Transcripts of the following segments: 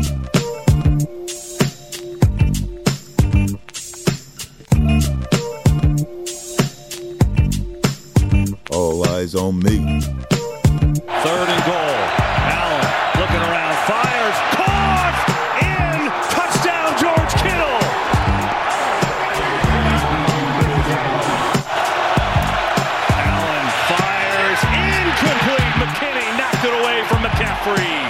All eyes on me. 3rd and goal. Allen looking around, fires, caught, in, touchdown George Kittle. Allen fires, incomplete. McKinney knocked it away from McCaffrey.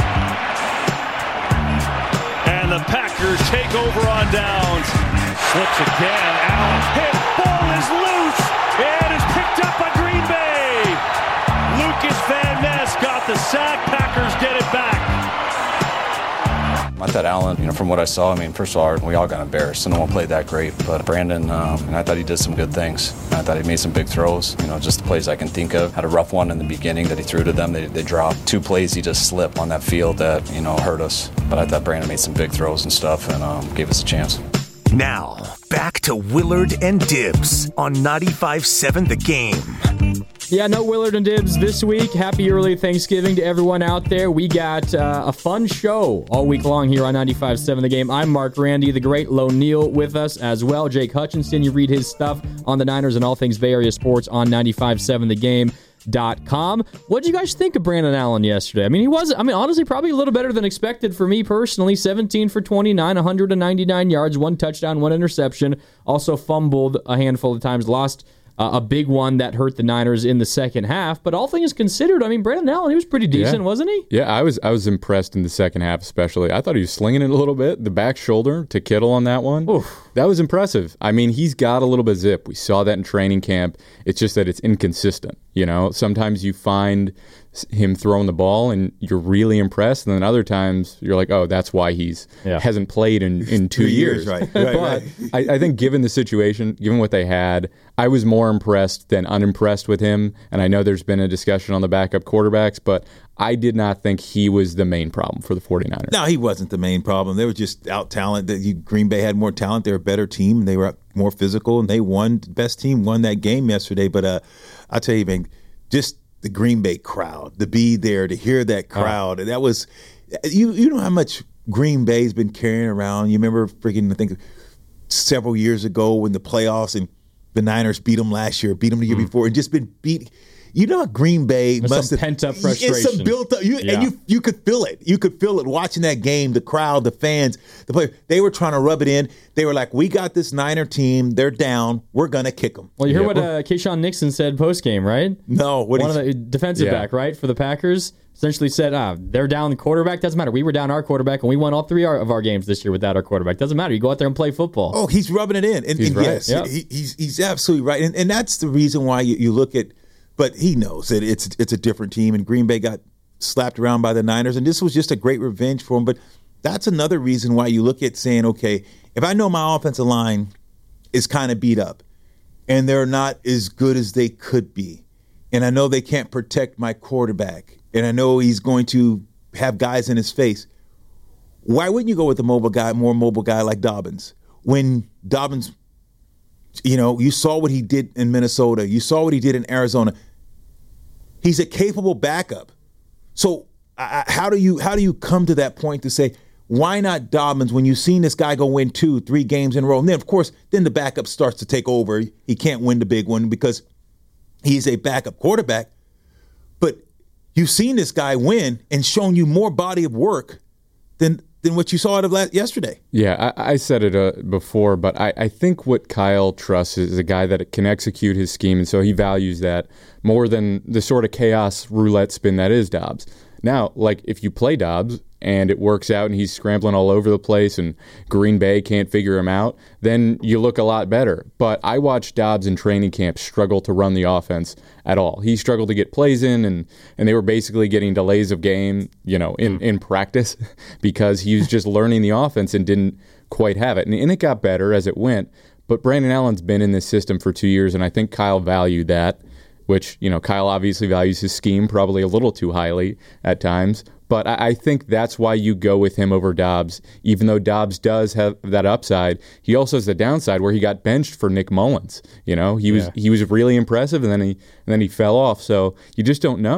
And the Packers take over on downs. Slips again, Allen hit, ball is loose, and is picked up by Green Bay. Lucas Van Ness got the sack. Packers get it back. I thought Allen, from what I saw, first of all, we all got embarrassed. No one played that great. But Brandon, I thought he did some good things. I thought he made some big throws. Just the plays I can think of. Had a rough one in the beginning that he threw to them. They dropped. 2 plays he just slipped on that field that, hurt us. But I thought Brandon made some big throws and stuff and gave us a chance. Now, back to Willard and Dibbs on 95.7 The Game. Yeah, no Willard and Dibbs this week. Happy early Thanksgiving to everyone out there. We got a fun show all week long here on 95.7 The Game. I'm Mark Randy, the great Lo Neal with us as well. Jake Hutchinson, you read his stuff on the Niners and all things Bay Area sports on 957thegame.com. What did you guys think of Brandon Allen yesterday? He was, honestly, probably a little better than expected for me personally. 17 for 29, 199 yards, 1 touchdown, 1 interception. Also fumbled a handful of times, lost a big one that hurt the Niners in the second half. But all things considered, Brandon Allen, he was pretty decent, wasn't he? Yeah, I was impressed in the second half especially. I thought he was slinging it a little bit. The back shoulder to Kittle on that one. Oof. That was impressive. He's got a little bit of zip. We saw that in training camp. It's just that it's inconsistent. Sometimes you find him throwing the ball and you're really impressed, and then other times you're like, oh, that's why hasn't played in 2 years. Right. But I think given the situation, given what they had, I was more impressed than unimpressed with him. And I know there's been a discussion on the backup quarterbacks, but I did not think he was the main problem for the 49ers. No, he wasn't the main problem. They were just out-talented. Green Bay had more talent. They were a better team. They were more physical, and they won. The best team won that game yesterday. But I'll tell you, man, just the Green Bay crowd, to be there, to hear that crowd, that was you know how much Green Bay's been carrying around. You remember I think several years ago when the playoffs and the Niners beat them last year, beat them the year before, and just been beat. You know, Green Bay must have pent up frustration. It's some built up, and you could feel it. You could feel it watching that game. The crowd, the fans, the players. They were trying to rub it in. They were like, "We got this Niner team. They're down. We're gonna kick them." Well, you heard what Keyshawn Nixon said post game, right? No, one of the defensive back, right, for the Packers, essentially said, "They're down the quarterback. Doesn't matter. We were down our quarterback, and we won all 3 of our games this year without our quarterback. Doesn't matter. You go out there and play football." Oh, he's rubbing it in, and right. yes, he's absolutely right, and that's the reason why you look at. But he knows that it's a different team, and Green Bay got slapped around by the Niners, and this was just a great revenge for him. But that's another reason why you look at saying, okay, if I know my offensive line is kind of beat up, and they're not as good as they could be, and I know they can't protect my quarterback, and I know he's going to have guys in his face, why wouldn't you go with a more mobile guy like Dobbins? When Dobbins, you saw what he did in Minnesota, you saw what he did in Arizona. He's a capable backup. So how do you come to that point to say, why not Dobbins when you've seen this guy go win 2-3 games in a row? And then, of course, the backup starts to take over. He can't win the big one because he's a backup quarterback. But you've seen this guy win and shown you more body of work than what you saw out of yesterday. Yeah, I said it before, but I think what Kyle trusts is a guy that can execute his scheme, and so he values that more than the sort of chaos roulette spin that is Dobbs. Now, if you play Dobbs and it works out and he's scrambling all over the place and Green Bay can't figure him out, then you look a lot better. But I watched Dobbs in training camp struggle to run the offense at all. He struggled to get plays in, and they were basically getting delays of game, in practice because he was just learning the offense and didn't quite have it. And it got better as it went. But Brandon Allen's been in this system for 2 years, and I think Kyle valued that, which, Kyle obviously values his scheme probably a little too highly at times. But I think that's why you go with him over Dobbs. Even though Dobbs does have that upside, he also has the downside where he got benched for Nick Mullins. He was really impressive, and then he fell off. So you just don't know.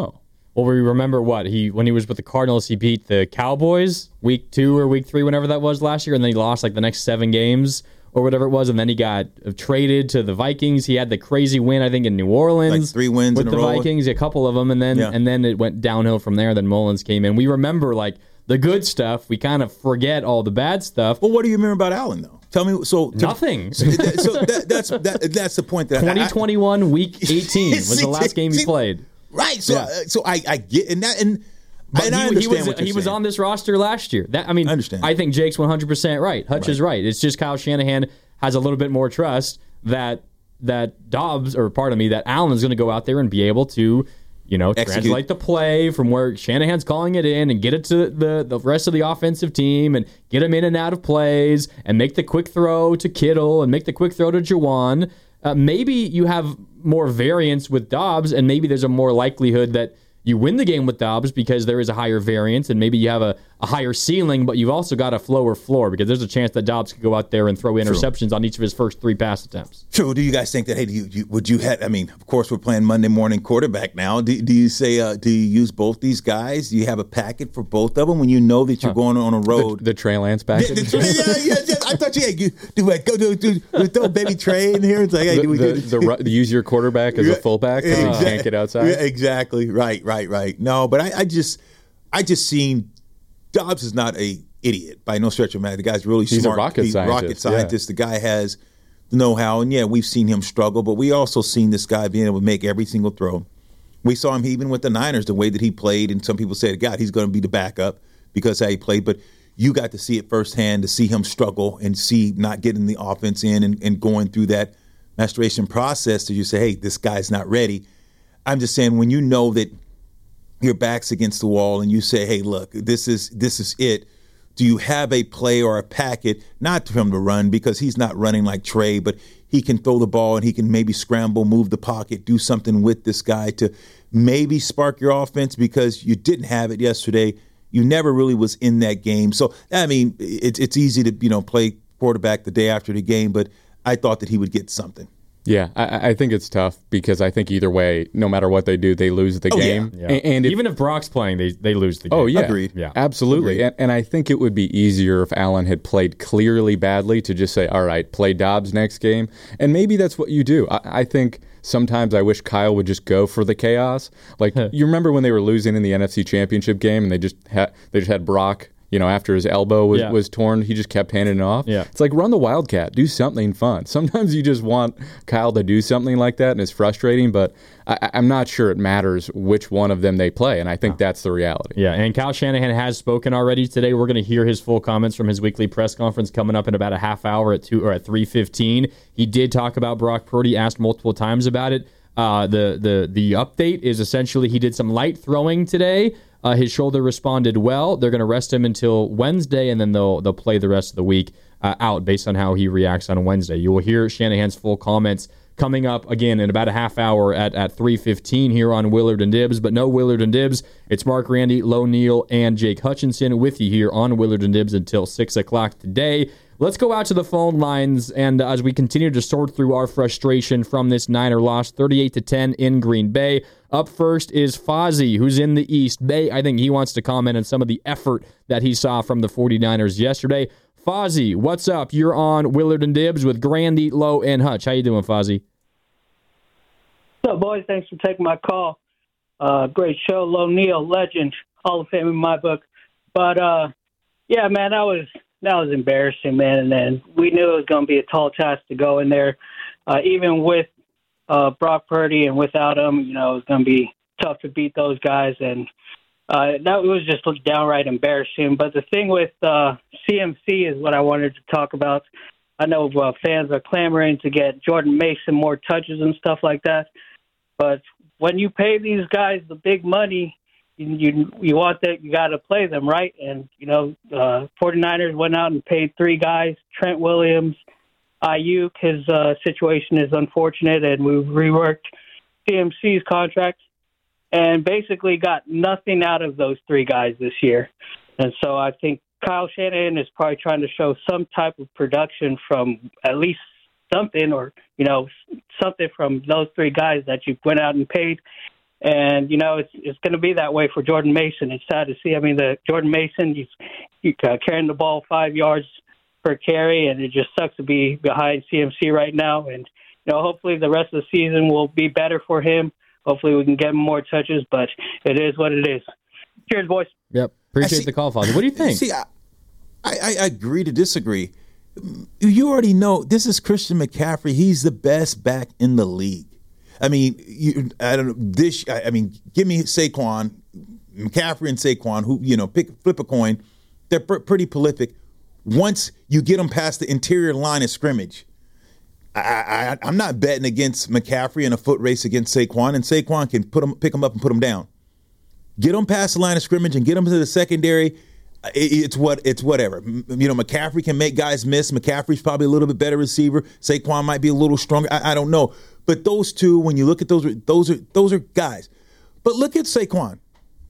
Well, we remember when he was with the Cardinals, he beat the Cowboys week 2 or week 3, whenever that was last year, and then he lost like the next 7 games or whatever it was, and then he got traded to the Vikings. He had the crazy win, I think, in New Orleans, like 3 wins with in a the row. Vikings, a couple of them, and then it went downhill from there. Then Mullins came in. We remember like the good stuff. We kind of forget all the bad stuff. Well, what do you remember about Allen though? Tell me. Nothing. So that's the point that 2021 week 18 was the last game he played. Right. So I get in that and. But I understand what you're he was saying. on this roster last year. I understand. I think Jake's 100% right. Hutch is right. It's just Kyle Shanahan has a little bit more trust that Allen's going to go out there and be able to, translate the play from where Shanahan's calling it in and get it to the rest of the offensive team and get him in and out of plays and make the quick throw to Kittle and make the quick throw to Juwan. Maybe you have more variance with Dobbs, and maybe there's a more likelihood that you win the game with Dobbs because there is a higher variance, and maybe you have a higher ceiling, but you've also got a lower floor because there's a chance that Dobbs could go out there and throw interceptions on each of his first 3 pass attempts. True. Do you guys think that, hey, of course, we're playing Monday morning quarterback now. Do you use both these guys? Do you have a packet for both of them when you know that you're going on a road? The Trey Lance package? Yeah. I thought go throw baby Trey in here. It's like, hey, use your quarterback as a fullback because he can't get outside? Yeah, exactly. Right. No, but I just seen Dobbs is not a idiot by no stretch of the matter. The guy's really smart. He's a rocket scientist. Yeah. The guy has the know-how, and yeah, we've seen him struggle, but we also seen this guy being able to make every single throw. We saw him even with the Niners, the way that he played, and some people said, God, he's going to be the backup because how he played, but you got to see it firsthand, to see him struggle and see not getting the offense in and going through that maturation process to you say, hey, this guy's not ready. I'm just saying, when you know that your back's against the wall and you say, hey, look, this is it. Do you have a play or a packet, not for him to run because he's not running like Trey, but he can throw the ball and he can maybe scramble, move the pocket, do something with this guy to maybe spark your offense because you didn't have it yesterday. You never really was in that game. So, I mean, it's easy to, play quarterback the day after the game, but I thought that he would get something. Yeah, I think it's tough because I think either way, no matter what they do, they lose the game. Yeah. And even if Brock's playing, they lose the game. Oh, yeah. Agreed. Yeah. Absolutely. Agreed. And I think it would be easier if Allen had played clearly badly to just say, all right, play Dobbs next game. And maybe that's what you do. I think sometimes I wish Kyle would just go for the chaos. Like, you remember when they were losing in the NFC Championship game and they just had Brock, after his elbow was torn, he just kept handing it off. Yeah. It's like, run the Wildcat. Do something fun. Sometimes you just want Kyle to do something like that, and it's frustrating, but I'm not sure it matters which one of them they play, and I think that's the reality. Yeah, and Kyle Shanahan has spoken already today. We're going to hear his full comments from his weekly press conference coming up in about a half hour at 3:15. He did talk about Brock Purdy, asked multiple times about it. The update is essentially he did some light throwing today. His shoulder responded well. They're going to rest him until Wednesday, and then they'll play the rest of the week out based on how he reacts on Wednesday. You will hear Shanahan's full comments coming up again in about a half hour at 3:15 here on Willard and Dibs. But no Willard and Dibs. It's Mark Randy, Lo Neal, and Jake Hutchinson with you here on Willard and Dibs until 6 o'clock today. Let's go out to the phone lines, and as we continue to sort through our frustration from this Niner loss, 38-10 in Green Bay. Up first is Fozzie, who's in the East Bay. I think he wants to comment on some of the effort that he saw from the 49ers yesterday. Fozzie, what's up? You're on Willard and Dibs with Grandy, Lowe, and Hutch. How you doing, Fozzie? What's up, boys? Thanks for taking my call. Great show. Lo Neal, legend, Hall of Fame in my book. But, yeah, man, that was embarrassing, man. And then we knew it was going to be a tall task to go in there. Even with Brock Purdy and without him, it was going to be tough to beat those guys. And that was just downright embarrassing. But the thing with CMC is what I wanted to talk about. I know fans are clamoring to get Jordan Mason more touches and stuff like that. But when you pay these guys the big money, you want that, you got to play them, right? And, 49ers went out and paid 3 guys, Trent Williams, Ayuk. His situation is unfortunate, and we reworked CMC's contract and basically got nothing out of those 3 guys this year. And so I think Kyle Shanahan is probably trying to show some type of production from at least something or, something from those 3 guys that you went out and paid. And, it's going to be that way for Jordan Mason. It's sad to see. I mean, the Jordan Mason, he's carrying the ball 5 yards per carry, and it just sucks to be behind CMC right now. And, hopefully the rest of the season will be better for him. Hopefully we can get him more touches, but it is what it is. Cheers, boys. Yep. Appreciate the call, Fozzie. What do you think? See, I agree to disagree. You already know this is Christian McCaffrey. He's the best back in the league. I mean, give me Saquon, McCaffrey and Saquon, who, flip a coin. They're pretty prolific. Once you get them past the interior line of scrimmage, I'm not betting against McCaffrey in a foot race against Saquon, and Saquon can pick them up and put them down. Get them past the line of scrimmage and get them to the secondary. It's whatever. McCaffrey can make guys miss. McCaffrey's probably a little bit better receiver. Saquon might be a little stronger. I don't know. But those two, when you look at those are guys. But look at Saquon.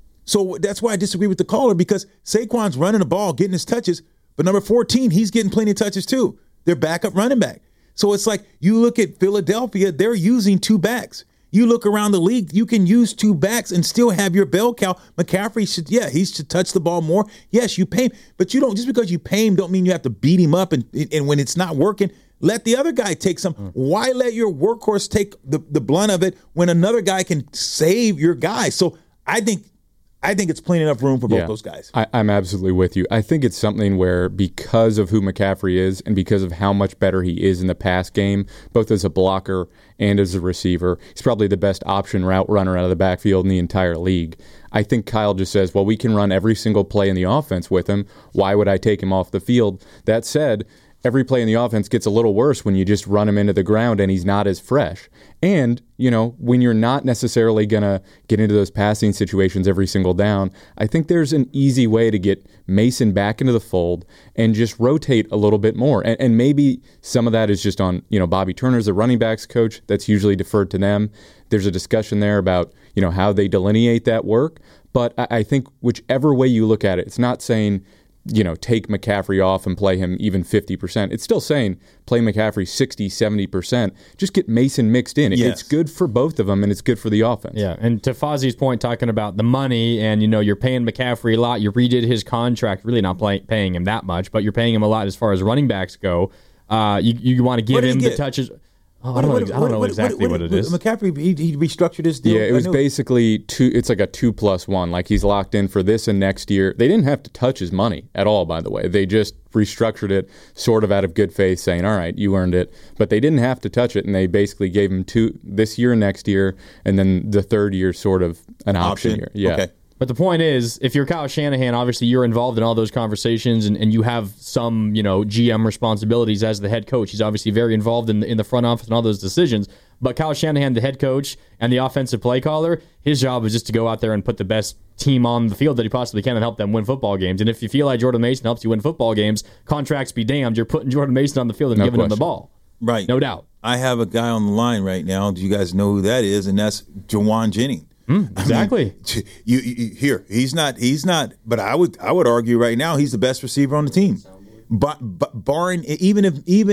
So that's why I disagree with the caller, because Saquon's running the ball, getting his touches, but number 14, he's getting plenty of touches too. They're backup running back. So it's like you look at Philadelphia, they're using two backs. You look around the league, you can use two backs and still have your bell cow. McCaffrey he should touch the ball more. Yes, you pay him, but you don't, just because you pay him don't mean you have to beat him up and when it's not working, let the other guy take some. Why let your workhorse take the blunt of it when another guy can save your guy? So I think it's plenty enough room for both those guys. I'm absolutely with you. I think it's something where, because of who McCaffrey is and because of how much better he is in the pass game, both as a blocker and as a receiver, he's probably the best option route runner out of the backfield in the entire league. I think Kyle just says, well, we can run every single play in the offense with him. Why would I take him off the field? That said, every play in the offense gets a little worse when you just run him into the ground and he's not as fresh. And, when you're not necessarily going to get into those passing situations every single down, I think there's an easy way to get Mason back into the fold and just rotate a little bit more. And maybe some of that is just on, Bobby Turner's the running backs coach. That's usually deferred to them. There's a discussion there about, how they delineate that work. But I think whichever way you look at it, it's not saying, take McCaffrey off and play him even 50%. It's still saying play McCaffrey 60, 70%. Just get Mason mixed in. Yes. It's good for both of them, and it's good for the offense. Yeah, and to Fozzie's point, talking about the money, and you're paying McCaffrey a lot. You redid his contract, really not paying him that much, but you're paying him a lot as far as running backs go. You want to give him the touches. I don't know exactly what it is. McCaffrey, he restructured his deal. Yeah, it was basically it's like a 2+1. Like, he's locked in for this and next year. They didn't have to touch his money at all, by the way. They just restructured it sort of out of good faith, saying, all right, you earned it. But they didn't have to touch it, and they basically gave him 2 this year and next year, and then the third year sort of an option year. Yeah. Okay. But the point is, if you're Kyle Shanahan, obviously you're involved in all those conversations, and you have some, GM responsibilities as the head coach. He's obviously very involved in the front office and all those decisions. But Kyle Shanahan, the head coach and the offensive play caller, his job is just to go out there and put the best team on the field that he possibly can and help them win football games. And if you feel like Jordan Mason helps you win football games, contracts be damned, you're putting Jordan Mason on the field and giving him the ball. Right. No doubt. I have a guy on the line right now. Do you guys know who that is? And that's Jauan Jennings. Exactly. He's not. But I would argue right now he's the best receiver on the team. But barring even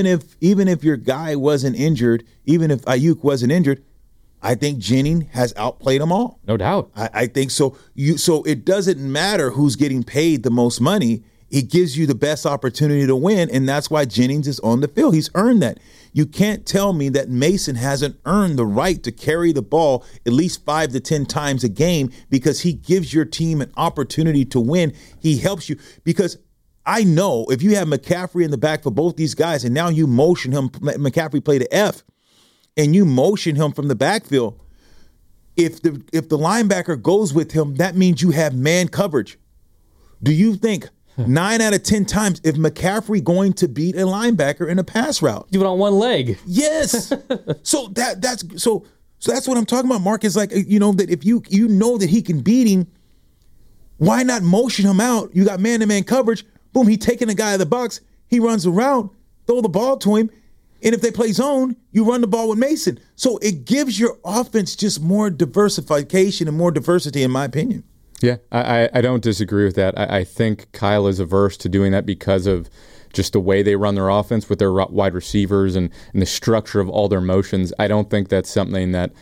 if your guy wasn't injured, even if Ayuk wasn't injured, I think Jennings has outplayed them all. No doubt. I think so. So it doesn't matter who's getting paid the most money. It gives you the best opportunity to win, and that's why Jennings is on the field. He's earned that. You can't tell me that Mason hasn't earned the right to carry the ball at least 5 to 10 times a game, because he gives your team an opportunity to win. He helps you, because I know if you have McCaffrey in the back for both these guys, and now you motion him, McCaffrey played the F, and you motion him from the backfield, if the linebacker goes with him, that means you have man coverage. Do you think 9 out of 10 times, if McCaffrey going to beat a linebacker in a pass route? Do it on one leg. Yes. So that's what I'm talking about, Mark, is like, that if you know that he can beat him, why not motion him out? You got man-to-man coverage. Boom, he taking the guy out of the box. He runs around, throw the ball to him. And if they play zone, you run the ball with Mason. So it gives your offense just more diversification and more diversity, in my opinion. Yeah, I don't disagree with that. I think Kyle is averse to doing that because of just the way they run their offense with their wide receivers and the structure of all their motions. I don't think that's something that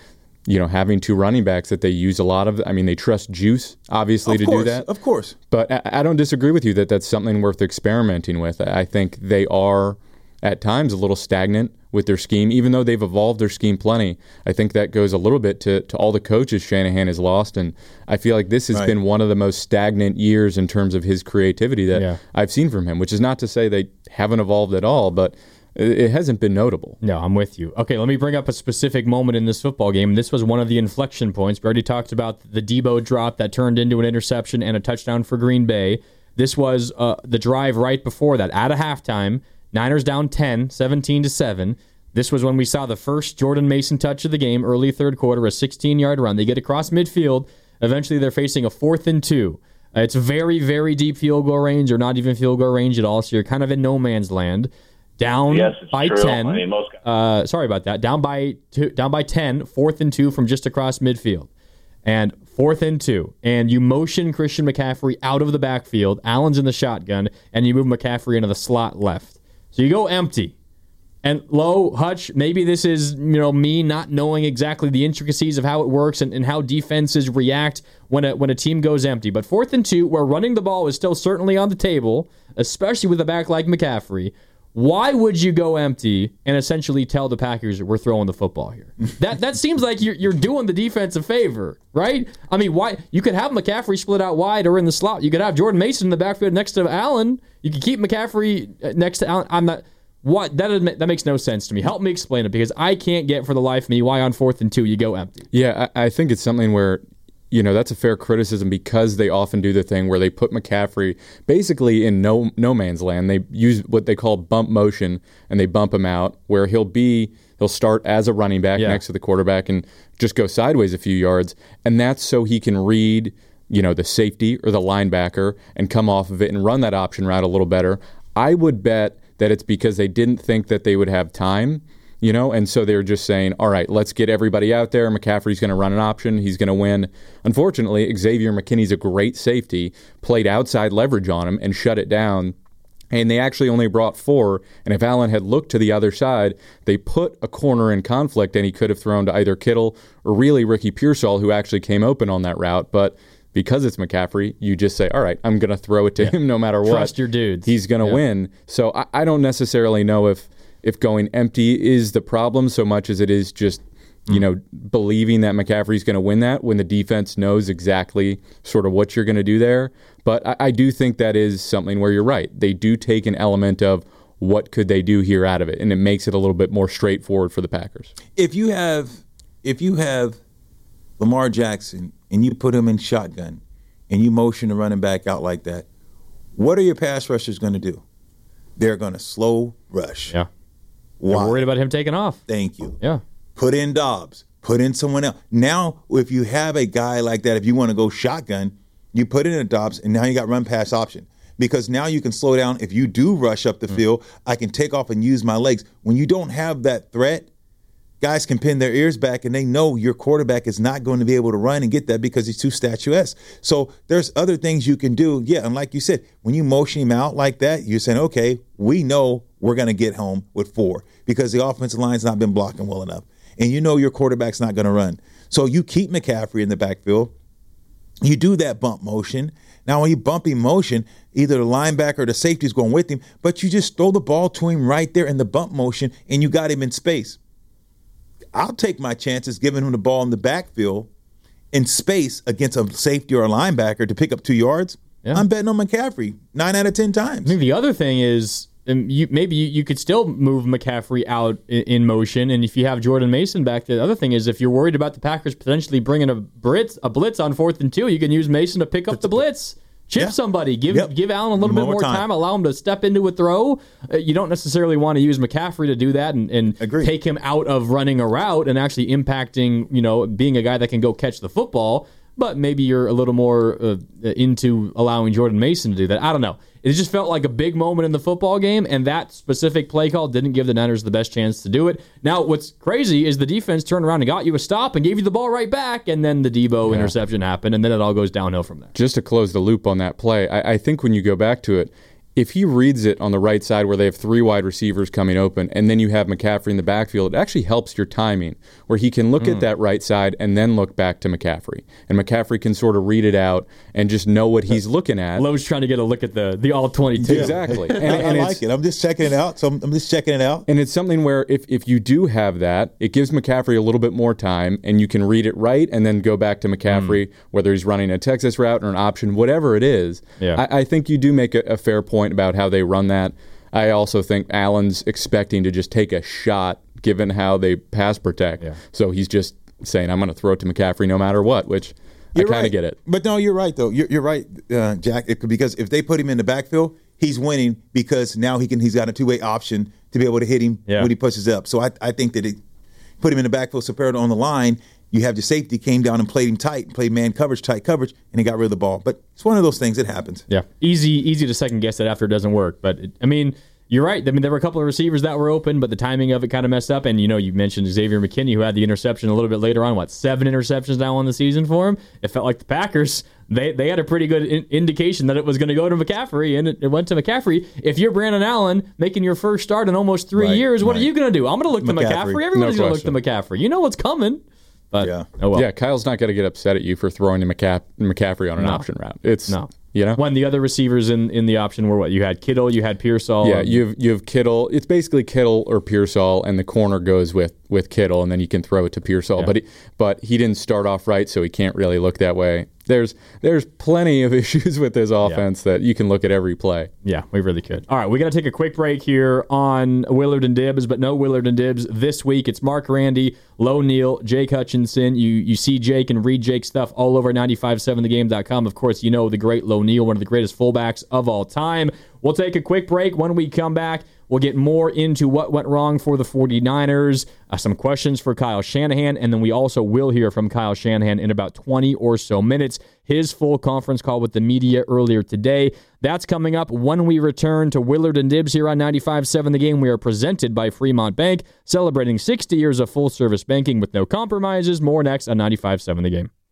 having two running backs that they use a lot of. I mean, they trust Juice, obviously, to do that. Of course. But I don't disagree with you that that's something worth experimenting with. I think they are, at times, a little stagnant with their scheme, even though they've evolved their scheme plenty. I think that goes a little bit to all the coaches Shanahan has lost, and I feel like this has been one of the most stagnant years in terms of his creativity that I've seen from him, which is not to say they haven't evolved at all, but it hasn't been notable. No, I'm with you. Okay, let me bring up a specific moment in this football game. This was one of the inflection points. We already talked about the Debo drop that turned into an interception and a touchdown for Green Bay. This was the drive right before that, at a halftime. Niners down 10, 17-7. This was when we saw the first Jordan Mason touch of the game, early third quarter, a 16-yard run. They get across midfield. Eventually, they're facing a 4th and 2. It's very, very deep field goal range, or not even field goal range at all, so you're kind of in no man's land. Down by true. 10. I mean, most guys. Sorry about that. Down by 10, 4th and 2 from just across midfield. And 4th and 2. And you motion Christian McCaffrey out of the backfield. Allen's in the shotgun, and you move McCaffrey into the slot left. So you go empty. And Hutch, maybe this is me not knowing exactly the intricacies of how it works and how defenses react when a team goes empty. But 4th and 2, where running the ball is still certainly on the table, especially with a back like McCaffrey, why would you go empty and essentially tell the Packers we're throwing the football here? That seems like you're doing the defense a favor, right? I mean, why you could have McCaffrey split out wide or in the slot. You could have Jordan Mason in the backfield next to Allen. You could keep McCaffrey next to Allen. That makes no sense to me. Help me explain it, because I can't get for the life of me why on 4th and 2 you go empty. Yeah, I think it's something where that's a fair criticism, because they often do the thing where they put McCaffrey basically in no man's land. They use what they call bump motion, and they bump him out, where he'll start as a running back next to the quarterback and just go sideways a few yards, and that's so he can read the safety or the linebacker and come off of it and run that option route a little better. I would bet that it's because they didn't think that they would have time. And so they were just saying, all right, let's get everybody out there. McCaffrey's going to run an option. He's going to win. Unfortunately, Xavier McKinney's a great safety, played outside leverage on him and shut it down. And they actually only brought 4. And if Allen had looked to the other side, they put a corner in conflict, and he could have thrown to either Kittle or really Ricky Pearsall, who actually came open on that route. But because it's McCaffrey, you just say, all right, I'm going to throw it to him no matter what. Trust your dudes. He's going to win. So I don't necessarily know if going empty is the problem so much as it is just, believing that McCaffrey's going to win that when the defense knows exactly sort of what you're going to do there. But I do think that is something where you're right. They do take an element of what could they do here out of it, and it makes it a little bit more straightforward for the Packers. If you have Lamar Jackson and you put him in shotgun and you motion the running back out like that, what are your pass rushers going to do? They're going to slow rush. Yeah. Why? They're worried about him taking off. Thank you. Yeah. Put in Dobbs. Put in someone else. Now, if you have a guy like that, if you want to go shotgun, you put in a Dobbs, and now you got run-pass option. Because now you can slow down. If you do rush up the field, I can take off and use my legs. When you don't have that threat, guys can pin their ears back, and they know your quarterback is not going to be able to run and get that because he's too statuesque. So there's other things you can do. Yeah, and like you said, when you motion him out like that, you're saying, okay, we know we're going to get home with 4 because the offensive line's not been blocking well enough. And you know your quarterback's not going to run. So you keep McCaffrey in the backfield. You do that bump motion. Now, when you bump him motion, either the linebacker or the safety is going with him, but you just throw the ball to him right there in the bump motion, and you got him in space. I'll take my chances giving him the ball in the backfield in space against a safety or a linebacker to pick up 2 yards. Yeah. I'm betting on McCaffrey 9 out of 10 times. I think the other thing is maybe you could still move McCaffrey out in motion, and if you have Jordan Mason back there, the other thing is if you're worried about the Packers potentially bringing a blitz on 4th and 2, you can use Mason to pick up the blitz. Chip somebody. Give Allen a little bit more time. Allow him to step into a throw. You don't necessarily want to use McCaffrey to do that and take him out of running a route and actually impacting, being a guy that can go catch the football. But maybe you're a little more into allowing Jordan Mason to do that. I don't know. It just felt like a big moment in the football game, and that specific play call didn't give the Niners the best chance to do it. Now, what's crazy is the defense turned around and got you a stop and gave you the ball right back, and then the Debo interception happened, and then it all goes downhill from there. Just to close the loop on that play, I think when you go back to it, if he reads it on the right side where they have 3 wide receivers coming open, and then you have McCaffrey in the backfield, it actually helps your timing, where he can look at that right side and then look back to McCaffrey. And McCaffrey can sort of read it out and just know what he's looking at. Lowe's trying to get a look at the all-22. Exactly. And I like it. I'm just checking it out. So I'm just checking it out. And it's something where if you do have that, it gives McCaffrey a little bit more time, and you can read it right and then go back to McCaffrey, whether he's running a Texas route or an option, whatever it is. Yeah. I think you do make a fair point about how they run that. I also think Allen's expecting to just take a shot given how they pass protect. Yeah. So he's just saying, I'm going to throw it to McCaffrey no matter what, which I kind of get it. But no, you're right, though. You're right, Jack, because if they put him in the backfield, he's winning because now he's got a two-way option to be able to hit him when he pushes up. So I think that it put him in the backfield, Saperdo on the line. You have the safety came down and played him tight, played man coverage, tight coverage, and he got rid of the ball. But it's one of those things that happens. Yeah, easy to second guess it after it doesn't work. But you're right. I mean, there were a couple of receivers that were open, but the timing of it kind of messed up. And you mentioned Xavier McKinney, who had the interception a little bit later on. 7 interceptions now on the season for him? It felt like the Packers, they had a pretty good indication that it was going to go to McCaffrey, and it went to McCaffrey. If you're Brandon Allen making your first start in almost 3 years, what are you going to do? I'm going to look to McCaffrey. Everybody's going to look to McCaffrey. You know what's coming. But, oh well. Yeah, Kyle's not going to get upset at you for throwing to McCaffrey on an option route. When the other receivers in the option were what? You had Kittle, you had Pearsall. Yeah, you have Kittle. It's basically Kittle or Pearsall, and the corner goes with Kittle, and then you can throw it to Pearsall. Yeah. But he didn't start off right, so he can't really look that way. There's plenty of issues with this offense that you can look at every play. Yeah, we really could. All right, we got to take a quick break here on Willard and Dibs, but no Willard and Dibs this week. It's Mark Randy, Low Neal, Jake Hutchinson. You see Jake and read Jake's stuff all over 957thegame.com. Of course, you know the great Low Neal, one of the greatest fullbacks of all time. We'll take a quick break. When we come back, we'll get more into what went wrong for the 49ers, some questions for Kyle Shanahan, and then we also will hear from Kyle Shanahan in about 20 or so minutes. His full conference call with the media earlier today. That's coming up when we return to Willard and Dibs here on 95.7 The Game. We are presented by Fremont Bank, celebrating 60 years of full-service banking with no compromises. More next on 95.7 The Game.